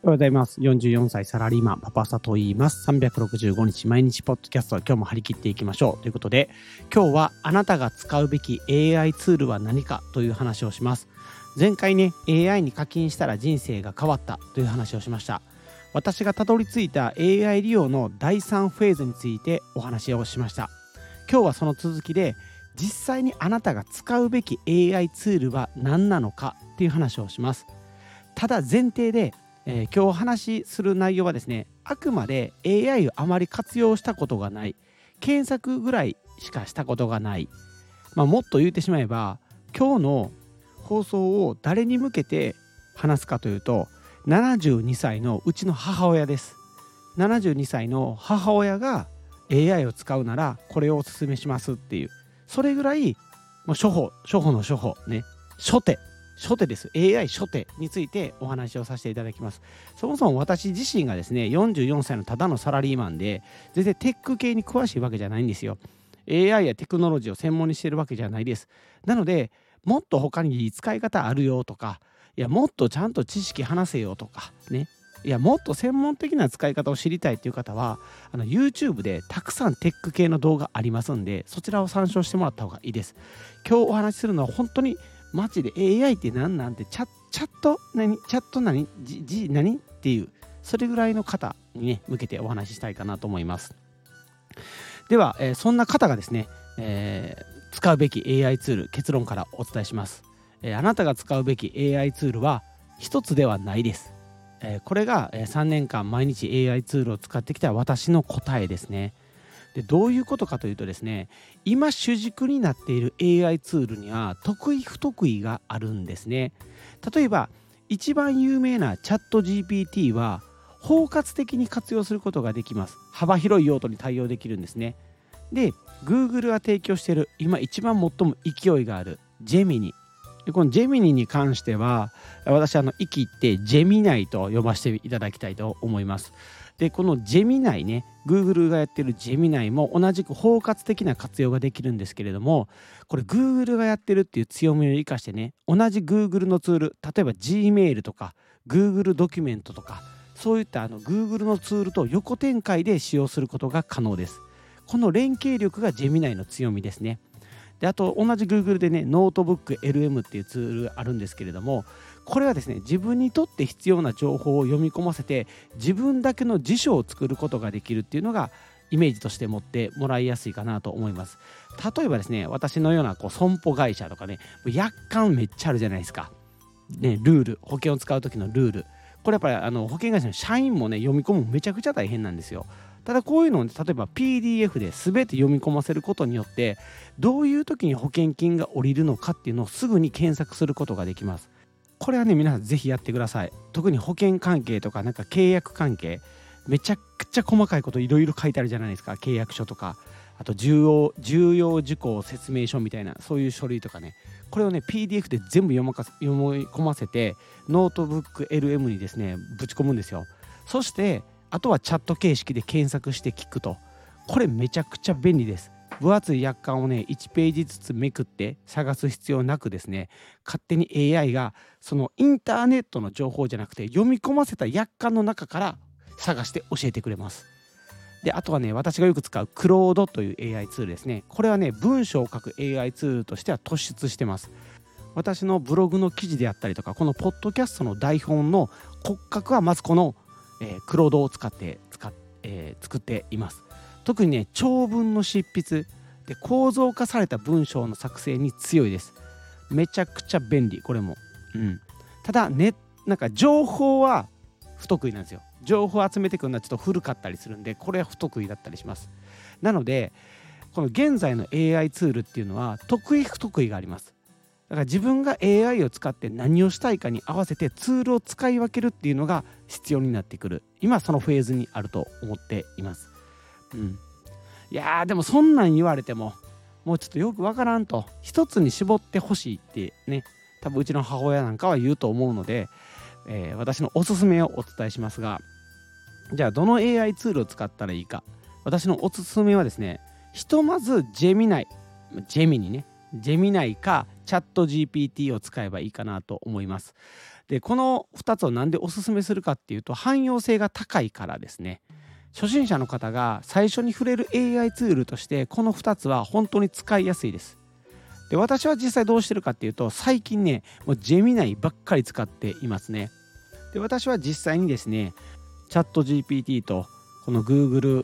おはようございます。44歳サラリーマンパパサと言います。365日毎日ポッドキャストは今日も張り切っていきましょうということで、今日はあなたが使うべき AI ツールは何かという話をします。前回ね、 AI に課金したら人生が変わったという話をしました。私がたどり着いた AI 利用の第3フェーズについてお話をしました。今日はその続きで、実際にあなたが使うべき AI ツールは何なのかっていう話をします。ただ前提で今日お話しする内容はですね、あくまで AI をあまり活用したことがない、検索ぐらいしかしたことがない、もっと言ってしまえば、今日の放送を誰に向けて話すかというと、72歳のうちの母親です。72歳の母親が AI を使うならこれをおすすめしますっていう、それぐらいもう初歩の初歩ね、初手です。 AI 初手についてお話をさせていただきます。そもそも私自身がですね、44歳のただのサラリーマンで、全然テック系に詳しいわけじゃないんですよ。 AI やテクノロジーを専門にしているわけじゃないです。なので、もっと他に使い方あるよとか、いやもっとちゃんと知識話せよとかね、いやもっと専門的な使い方を知りたいという方は、YouTube でたくさんテック系の動画ありますんで、そちらを参照してもらった方がいいです。今日お話しするのは本当にマジで AI って何なんて、チャット何っていう、それぐらいの方にね向けてお話ししたいかなと思います。では、そんな方がですね、使うべき AI ツール、結論からお伝えします。あなたが使うべき AI ツールは一つではないです。これが3年間毎日 AI ツールを使ってきた私の答えですね。で、どういうことかというとですね、今主軸になっている AI ツールには得意不得意があるんですね。例えば一番有名なチャット GPT は包括的に活用することができます。幅広い用途に対応できるんですね。で、 Google が提供している今一番最も勢いがあるジェミニ、このジェミニに関しては私生きってジェミナイと呼ばせていただきたいと思います。で、このジェミナイね、 Google がやってるジェミナイも同じく包括的な活用ができるんですけれども、これ Google がやってるっていう強みを生かしてね、同じ Google のツール、例えば Gmail とか Google ドキュメントとか、そういったGoogle のツールと横展開で使用することが可能です。この連携力がジェミナイの強みですね。で、あと同じ Google でね、ノートブック LM っていうツールあるんですけれども、これはですね、自分にとって必要な情報を読み込ませて自分だけの辞書を作ることができるっていうのがイメージとして持ってもらいやすいかなと思います。例えばですね、私のような損保会社とかね、約款めっちゃあるじゃないですか、ね、ルール、保険を使う時のルール、これやっぱり保険会社の社員もね読み込むめちゃくちゃ大変なんですよ。ただこういうのを、ね、例えば PDF で全て読み込ませることによって、どういう時に保険金が下りるのかっていうのをすぐに検索することができます。これはね、皆さんぜひやってください。特に保険関係とかなんか契約関係、めちゃくちゃ細かいこといろいろ書いてあるじゃないですか。契約書とか、あと重要事項説明書みたいな、そういう書類とかね、これをね PDF で全部読み込ませてノートブック LM にですねぶち込むんですよ。そしてあとはチャット形式で検索して聞くと、これめちゃくちゃ便利です。分厚い約款をね1ページずつめくって探す必要なくですね、勝手に AI がそのインターネットの情報じゃなくて読み込ませた約款の中から探して教えてくれます。で、あとはね、私がよく使うクロードという AI ツールですね。これはね、文章を書く AI ツールとしては突出してます。私のブログの記事であったりとか、このポッドキャストの台本の骨格はまずこの、クロードを使って作っています。特にね、長文の執筆で構造化された文章の作成に強いです。めちゃくちゃ便利、これも。ただね、なんか情報は不得意なんですよ。情報を集めてくるのはちょっと古かったりするんで、これは不得意だったりします。なので、この現在の AI ツールっていうのは得意不得意があります。だから自分が AI を使って何をしたいかに合わせてツールを使い分けるっていうのが必要になってくる。今そのフェーズにあると思っています。いやー、でもそんなん言われてももうちょっとよくわからんと、一つに絞ってほしいってね、多分うちの母親なんかは言うと思うので、私のおすすめをお伝えしますが、じゃあどの AI ツールを使ったらいいか。私のおすすめはですね、ひとまずジェミナイかチャット GPT を使えばいいかなと思います。でこの2つをなんでおすすめするかっていうと、汎用性が高いからですね。初心者の方が最初に触れる AI ツールとしてこの2つは本当に使いやすいです。で私は実際どうしてるかっていうと、最近ねもうジェミナイばっかり使っていますね。で私は実際にですねチャット GPT とこの Google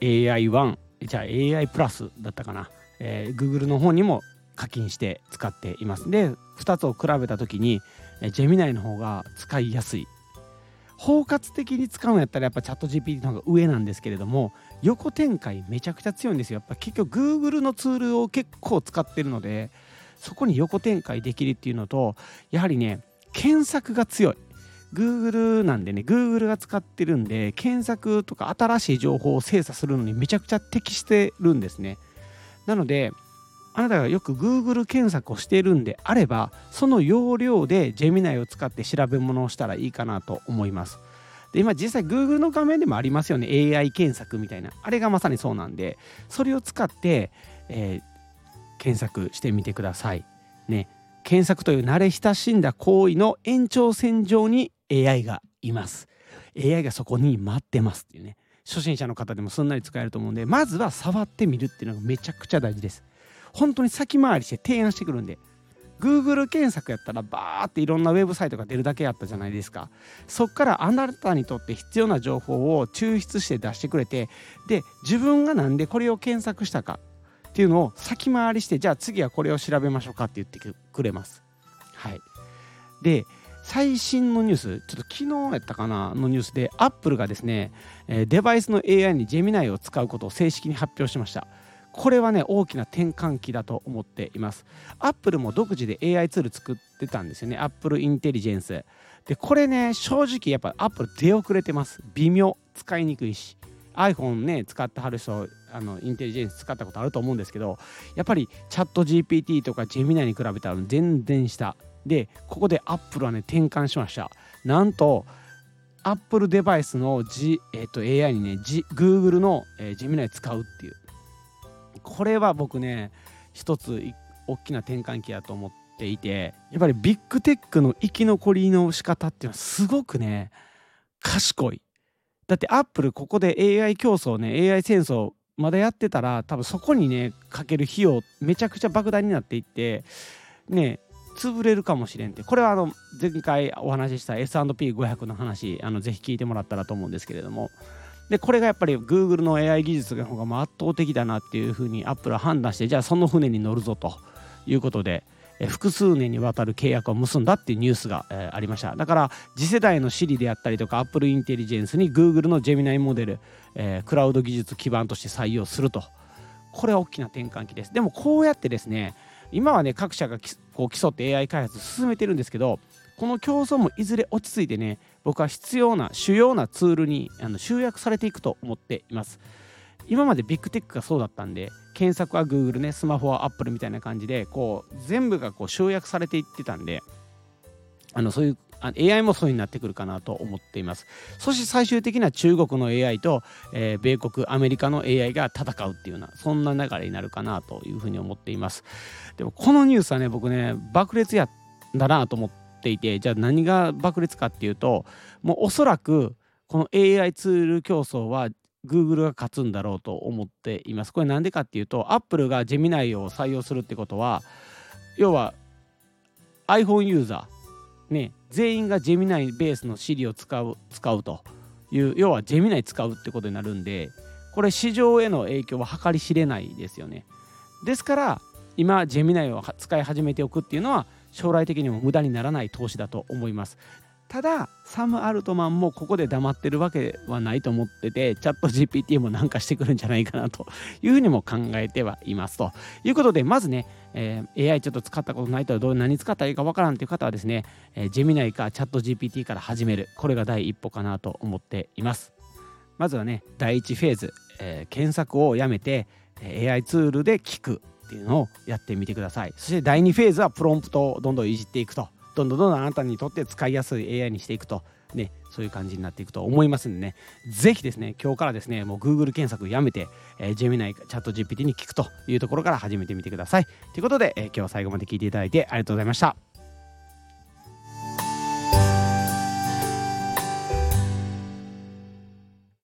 AI1 じゃあ AI プラスだったかな、Google の方にも課金して使っています。で2つを比べた時にジェミナイの方が使いやすい。包括的に使うんやったらやっぱチャット GPT の方が上なんですけれども、横展開めちゃくちゃ強いんですよ。やっぱ結局 Google のツールを結構使ってるので、そこに横展開できるっていうのと、やはりね検索が強い。Google なんでね、Google が使ってるんで、検索とか新しい情報を精査するのにめちゃくちゃ適してるんですね。なのであなたがよく Google 検索をしているんであれば、その要領で Gemini を使って調べ物をしたらいいかなと思います。で今実際 Google の画面でもありますよね、 AI 検索みたいな。あれがまさにそうなんで、それを使って、検索してみてくださいね。検索という慣れ親しんだ行為の延長線上に AI がいます。 AI がそこに待ってますっていうね。初心者の方でもすんなり使えると思うんで、まずは触ってみるっていうのがめちゃくちゃ大事です。本当に先回りして提案してくるんで、 Google 検索やったらバーっていろんなウェブサイトが出るだけやったじゃないですか。そっからあなたにとって必要な情報を抽出して出してくれて、で自分がなんでこれを検索したかっていうのを先回りして、じゃあ次はこれを調べましょうかって言ってくれます。はい。で最新のニュース、ちょっと昨日やったかなのニュースで、アップルがですねデバイスの AI に Gemini を使うことを正式に発表しました。これはね大きな転換期だと思っています。アップルも独自で AI ツール作ってたんですよね。アップルインテリジェンスで、これね正直やっぱアップル出遅れてます。微妙、使いにくいし、 iPhone ね使ってはる人インテリジェンス使ったことあると思うんですけど、やっぱりチャット GPT とか Gemini に比べたら全然下で、ここでアップルはね転換しました。なんとアップルデバイスの、AI にね、Google の、Gemini 使うっていう、これは僕ね一つ大きな転換期だと思っていて、やっぱりビッグテックの生き残りの仕方っていうのはすごくね賢い。だってアップルここで AI 競争ね、 AI 戦争まだやってたら、多分そこにねかける費用めちゃくちゃ莫大になっていってね潰れるかもしれんって。これは前回お話しした S&P500 の話ぜひ聞いてもらったらと思うんですけれども、でこれがやっぱり Google の AI 技術の方が圧倒的だなっていうふうにアップルは判断して、じゃあその船に乗るぞということで複数年にわたる契約を結んだっていうニュースがありました。だから次世代の Siri であったりとか Apple インテリジェンスに Google の Gemini モデル、クラウド技術基盤として採用すると、これは大きな転換期です。でもこうやってですね、今はね各社がこう競って AI 開発進めてるんですけど、この競争もいずれ落ち着いてね、僕は必要な主要なツールに集約されていくと思っています。今までビッグテックがそうだったんで、検索は Google ね、スマホは Apple みたいな感じでこう全部がこう集約されていってたんで、そういう AI もそうになってくるかなと思っています。そして最終的には中国の AI と、米国アメリカの AI が戦うっていうような、そんな流れになるかなというふうに思っています。でもこのニュースはね僕ね爆裂やだなと思っていて、じゃあ何が爆裂かっていうと、もうおそらくこの AI ツール競争は Google が勝つんだろうと思っています。これなんでかっていうと、Apple が Gemini を採用するってことは、要は iPhone ユーザーね全員が Gemini ベースの Siri を使うという、要は Gemini 使うってことになるんで、これ市場への影響は計り知れないですよね。ですから今 Gemini を使い始めておくっていうのは将来的にも無駄にならない投資だと思います。ただサム・アルトマンもここで黙ってるわけはないと思ってて、チャット GPT もなんかしてくるんじゃないかなというふうにも考えてはいます。ということで、まずね、AI ちょっと使ったことないと何使ったらいいかわからんという方はですね、Gemini かチャット GPT から始める、これが第一歩かなと思っています。まずはね第一フェーズ、検索をやめて AI ツールで聞くっていうのをやってみてください。そして第2フェーズはプロンプトをどんどんいじっていくと、どんどんあなたにとって使いやすい AI にしていくと。 ね、そういう感じになっていくと思いますんでね、ぜひですね、今日からですね、もう Google 検索やめて、Gemini、チャット GPT に聞くというところから始めてみてください。ということで、今日は最後まで聞いていただいてありがとうございました。